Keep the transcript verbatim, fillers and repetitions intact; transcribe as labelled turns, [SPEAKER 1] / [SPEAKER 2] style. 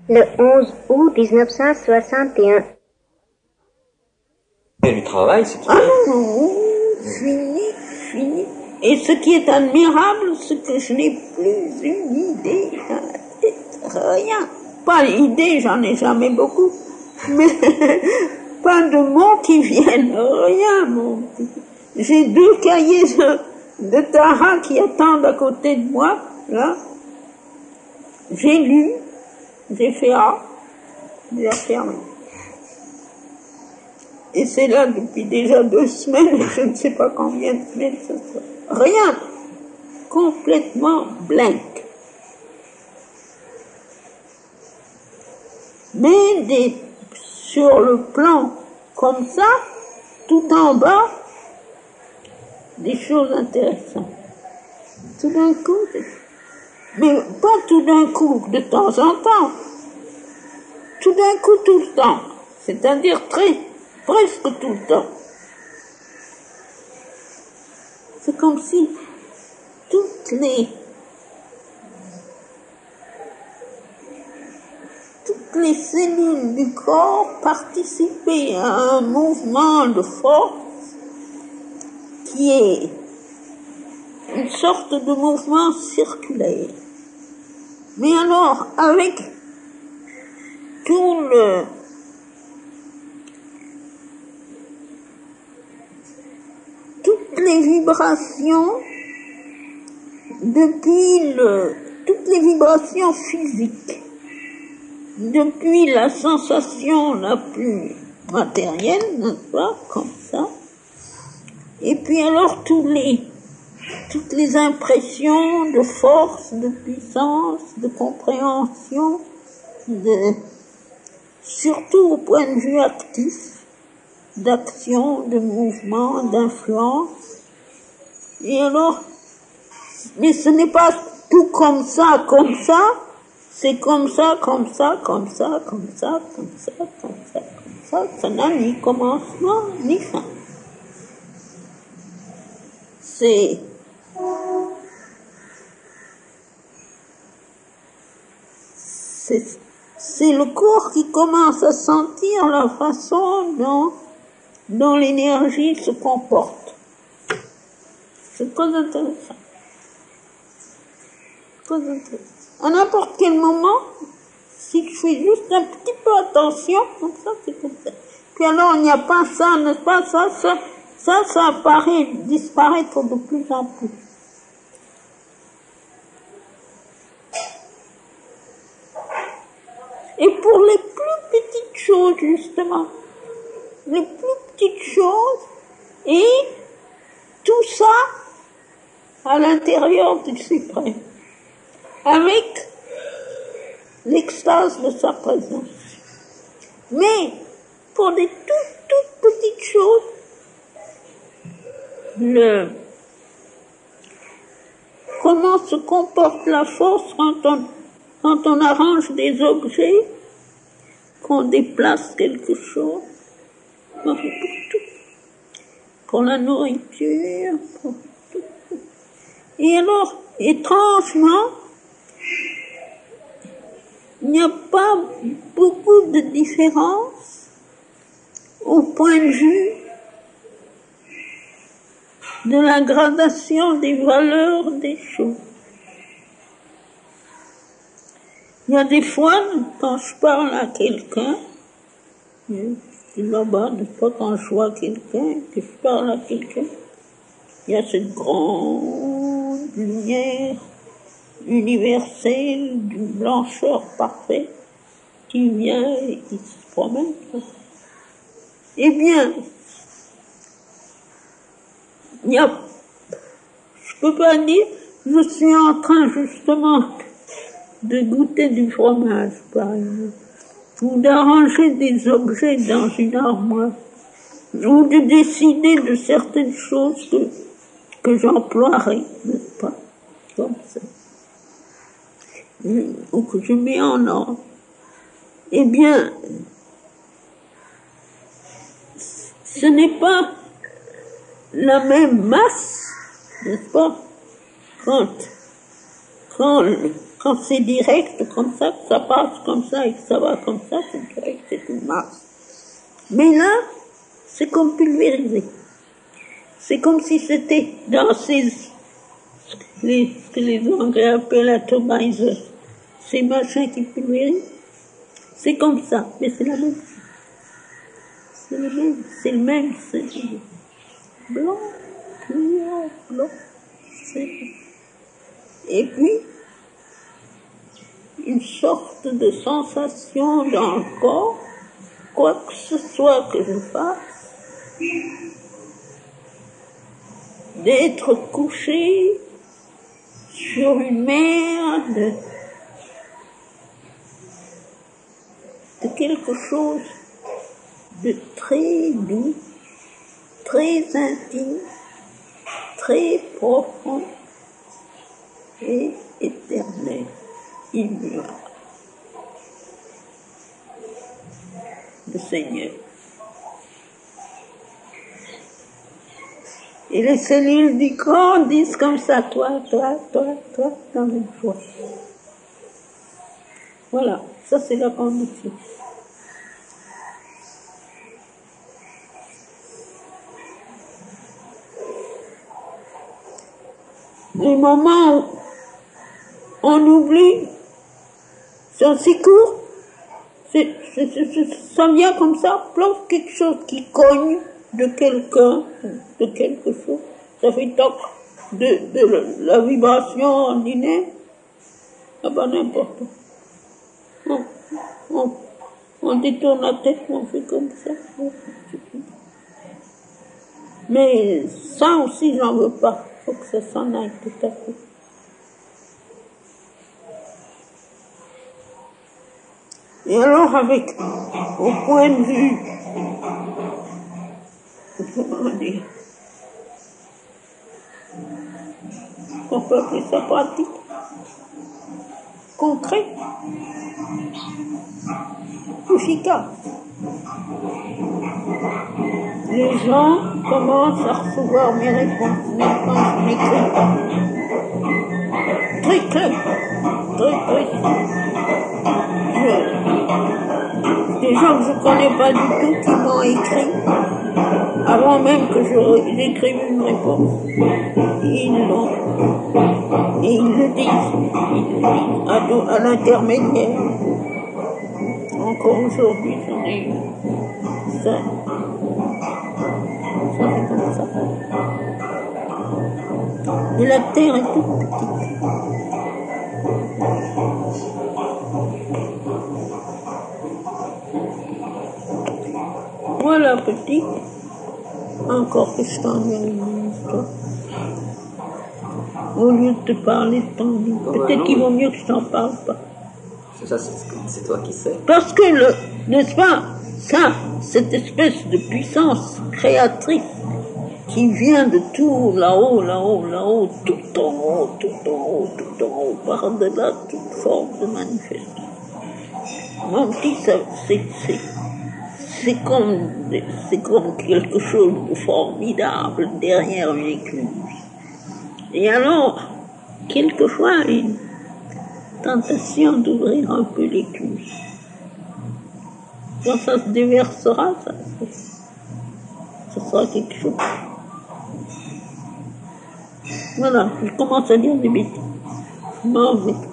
[SPEAKER 1] le onze août mille neuf cent soixante et un.
[SPEAKER 2] Et du travail, c'est tout.
[SPEAKER 3] Ah non, fini, fini. Et ce qui est admirable, c'est que je n'ai plus une idée dans la tête, rien. Pas d'idée, j'en ai jamais beaucoup, mais pas de mots qui viennent, rien, mon Dieu. J'ai deux cahiers de, de Tara qui attendent à côté de moi, là. J'ai lu, j'ai fait A, j'ai fermé. Et c'est là depuis déjà deux semaines, et je ne sais pas combien de semaines ce sera. Rien. Complètement blank. Mais des, sur le plan comme ça, tout en bas, des choses intéressantes. Tout d'un coup, mais pas tout d'un coup, de temps en temps. Tout d'un coup, tout le temps. C'est-à-dire très, presque tout le temps. C'est comme si toutes les toutes les cellules du corps participaient à un mouvement de force qui est une sorte de mouvement circulaire. Mais alors, avec tout le toutes les vibrations depuis le toutes les vibrations physiques, depuis la sensation la plus matérielle, n'est-ce pas, comme ça, et puis alors tous les toutes les impressions de force, de puissance, de compréhension, de surtout au point de vue actif, d'action, de mouvement, d'influence. Et alors, mais ce n'est pas tout comme ça, comme ça, c'est comme ça, comme ça, comme ça, comme ça, comme ça, comme ça, comme ça, ça n'a ni commencement, ni fin. C'est c'est c'est le corps qui commence à sentir la façon dont dont l'énergie se comporte. C'est très intéressant. Très intéressant. À n'importe quel moment, si je fais juste un petit peu attention, comme ça, c'est comme ça. Puis alors, il n'y a pas ça, n'est-ce pas, ça, ça, ça, ça apparaît, disparaître de plus en plus. Et pour les plus petites choses, justement, les plus petites choses, et tout ça à l'intérieur du suprême, avec l'extase de sa présence. Mais pour des toutes, toutes petites choses, le comment se comporte la force quand on, quand on arrange des objets, qu'on déplace quelque chose, pour tout, pour la nourriture, pour tout. Et alors, étrangement, il n'y a pas beaucoup de différence au point de vue de la gradation des valeurs des choses. Il y a des fois, quand je parle à quelqu'un, je suis là-bas, pas quand je vois quelqu'un, que je parle à quelqu'un, il y a cette grande lumière universelle, d'une blancheur parfaite, qui vient et qui se promène. Eh bien, il y a, je peux pas dire, je suis en train justement de goûter du fromage, par exemple, ou d'arranger des objets dans une armoire, ou de décider de certaines choses que, que j'emploierai, n'est-ce pas, comme ça, ou que je mets en ordre. Eh bien, ce n'est pas la même masse, n'est-ce pas, quand, quand Quand c'est direct, comme ça, que ça passe comme ça et que ça va comme ça, c'est direct, c'est une masse. Mais là, c'est comme pulvérisé. C'est comme si c'était dans ces, les, ce que les Anglais appellent atomizer, ces machins qui pulvérisent. C'est comme ça, mais c'est la même chose. C'est le même, c'est le même, c'est blanc, blanc, blanc. Et puis, une sorte de sensation dans le corps, quoi que ce soit que je fasse, d'être couché sur une mer de, de quelque chose de très doux, très intime, très profond et éternel, immuable. Le Seigneur. Et les cellules du corps disent comme ça, toi, toi, toi, toi, dans une joie. Voilà, ça c'est la condition. Les moments où on oublie, c'est aussi court, c'est, c'est, c'est, c'est, ça vient comme ça, plonge quelque chose qui cogne de quelqu'un, de quelque chose, ça fait toc, de, de la vibration ordinaire, ah ben n'importe où. On, on, on détourne la tête, on fait comme ça. Mais ça aussi, j'en veux pas. Il faut que ça s'en aille tout à fait. Et alors, avec, au point de vue, comment dire, on peut appeler ça pratique, concret, efficace. Les gens commencent à recevoir mes réponses, même quand je n'écris pas. Très clair, très précis. Des gens que je ne connais pas du tout qui m'ont écrit, avant même que j'écrive une réponse. Ils l'ont. Et ils le disent. Ils le disent à, à l'intermédiaire. Encore aujourd'hui, j'en ai eu. Ça. Ça, c'est comme ça. Mais la terre est toute petite. Voilà, petit. Encore que je t'en ai une histoire. Au lieu de te parler de ton livre.
[SPEAKER 2] Oh,
[SPEAKER 3] Peut-être
[SPEAKER 2] bah
[SPEAKER 3] qu'il vaut mieux que je t'en parle pas.
[SPEAKER 2] Ça, c'est, c'est toi qui sais.
[SPEAKER 3] Parce que, le, n'est-ce pas, ça, cette espèce de puissance créatrice qui vient de tout là-haut, là-haut, là-haut, tout en haut, tout en haut, tout en haut, par-delà toute forme de manifestation. Mon petit, ça, c'est, c'est, c'est comme, c'est comme quelque chose de formidable derrière une écluse. Et alors, quelquefois, une tentation d'ouvrir un peu l'écluse. Quand ça se déversera, ça, ça sera quelque chose. Voilà, je commence à dire des bêtises. Je m'en vais.